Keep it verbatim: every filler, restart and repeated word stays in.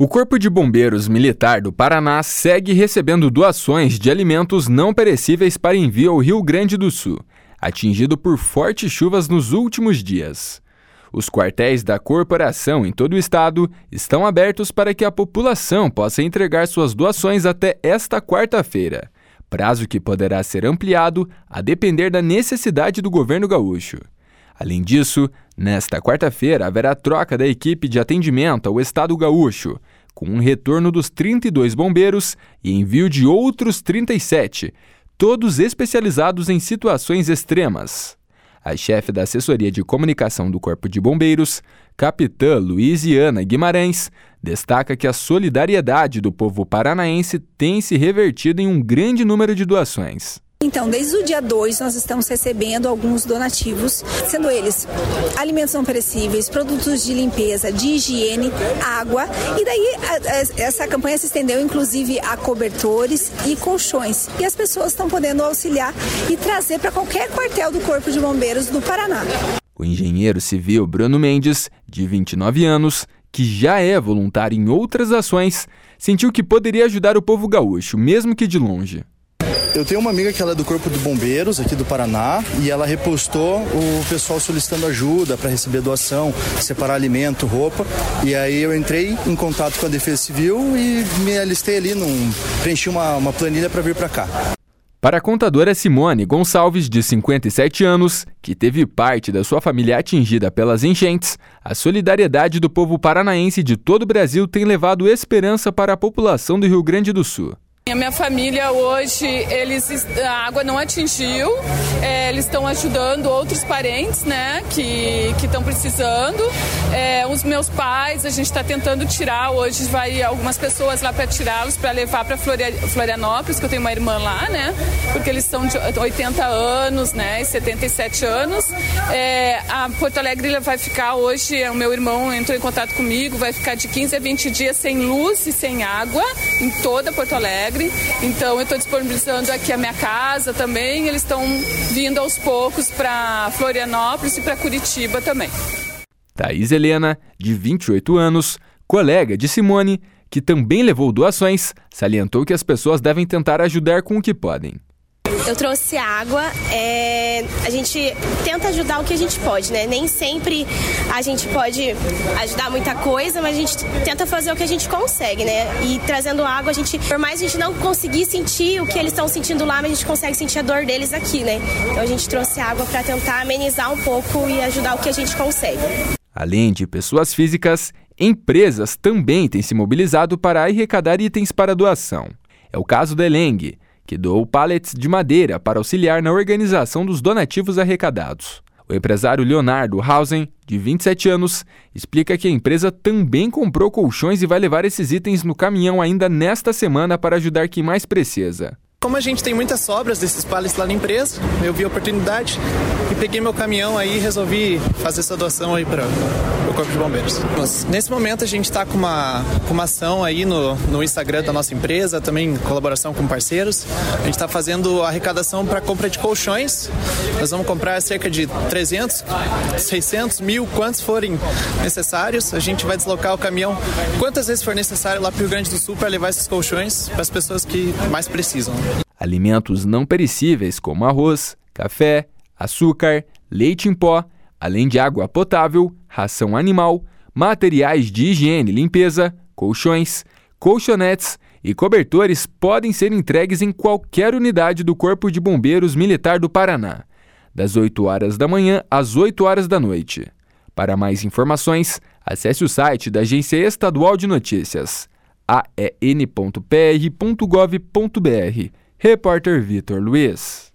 O Corpo de Bombeiros Militar do Paraná segue recebendo doações de alimentos não perecíveis para envio ao Rio Grande do Sul, atingido por fortes chuvas nos últimos dias. Os quartéis da corporação em todo o estado estão abertos para que a população possa entregar suas doações até esta quarta-feira, prazo que poderá ser ampliado a depender da necessidade do governo gaúcho. Além disso, nesta quarta-feira haverá troca da equipe de atendimento ao estado gaúcho, com um retorno dos trinta e dois bombeiros e envio de outros trinta e sete, todos especializados em situações extremas. A chefe da assessoria de comunicação do Corpo de Bombeiros, capitã Luiziana Guimarães, destaca que a solidariedade do povo paranaense tem se revertido em um grande número de doações. Então, desde o dia dois, nós estamos recebendo alguns donativos, sendo eles alimentos não perecíveis, produtos de limpeza, de higiene, água. E daí, a, a, essa campanha se estendeu, inclusive, a cobertores e colchões. E as pessoas estão podendo auxiliar e trazer para qualquer quartel do Corpo de Bombeiros do Paraná. O engenheiro civil Bruno Mendes, de vinte e nove anos, que já é voluntário em outras ações, sentiu que poderia ajudar o povo gaúcho, mesmo que de longe. Eu tenho uma amiga que ela é do Corpo de Bombeiros aqui do Paraná e ela repostou o pessoal solicitando ajuda para receber doação, separar alimento, roupa. E aí eu entrei em contato com a Defesa Civil e me alistei ali, num, preenchi uma, uma planilha para vir para cá. Para a contadora Simone Gonçalves, de cinquenta e sete anos, que teve parte da sua família atingida pelas enchentes, a solidariedade do povo paranaense de todo o Brasil tem levado esperança para a população do Rio Grande do Sul. A minha família hoje, eles, a água não atingiu, é, eles estão ajudando outros parentes, né, que estão precisando. É, os meus pais, a gente está tentando tirar, hoje vai algumas pessoas lá para tirá-los, para levar para Florianópolis, que eu tenho uma irmã lá, né, porque eles são de oitenta anos, né, e setenta e sete anos. É, a Porto Alegre vai ficar hoje, o meu irmão entrou em contato comigo, vai ficar de quinze a vinte dias sem luz e sem água em toda Porto Alegre. Então eu estou disponibilizando aqui a minha casa também, eles estão vindo aos poucos para Florianópolis e para Curitiba também. Thaís Helena, de vinte e oito anos, colega de Simone, que também levou doações, salientou que as pessoas devem tentar ajudar com o que podem. Eu trouxe água, é, a gente tenta ajudar o que a gente pode, né? Nem sempre a gente pode ajudar muita coisa, mas a gente tenta fazer o que a gente consegue, né? E trazendo água, a gente, por mais a gente não conseguir sentir o que eles estão sentindo lá, mas a gente consegue sentir a dor deles aqui, né? Então a gente trouxe água para tentar amenizar um pouco e ajudar o que a gente consegue. Além de pessoas físicas, empresas também têm se mobilizado para arrecadar itens para doação. É o caso da Eleng, que doou pallets de madeira para auxiliar na organização dos donativos arrecadados. O empresário Leonardo Hausen, de vinte e sete anos, explica que a empresa também comprou colchões e vai levar esses itens no caminhão ainda nesta semana para ajudar quem mais precisa. Como a gente tem muitas sobras desses pallets lá na empresa, eu vi a oportunidade e peguei meu caminhão aí e resolvi fazer essa doação aí para o Corpo de Bombeiros. Nesse momento a gente está com uma, com uma ação aí no, no Instagram da nossa empresa, também em colaboração com parceiros. A gente está fazendo arrecadação para compra de colchões. Nós vamos comprar cerca de trezentos, seiscentos, mil, quantos forem necessários. A gente vai deslocar o caminhão quantas vezes for necessário lá para o Rio Grande do Sul para levar esses colchões para as pessoas que mais precisam. Alimentos não perecíveis como arroz, café, açúcar, leite em pó, além de água potável, ração animal, materiais de higiene e limpeza, colchões, colchonetes e cobertores podem ser entregues em qualquer unidade do Corpo de Bombeiros Militar do Paraná, das oito horas da manhã às oito horas da noite. Para mais informações, acesse o site da Agência Estadual de Notícias, a e n ponto p r ponto gov ponto b r. Repórter Vitor Luiz.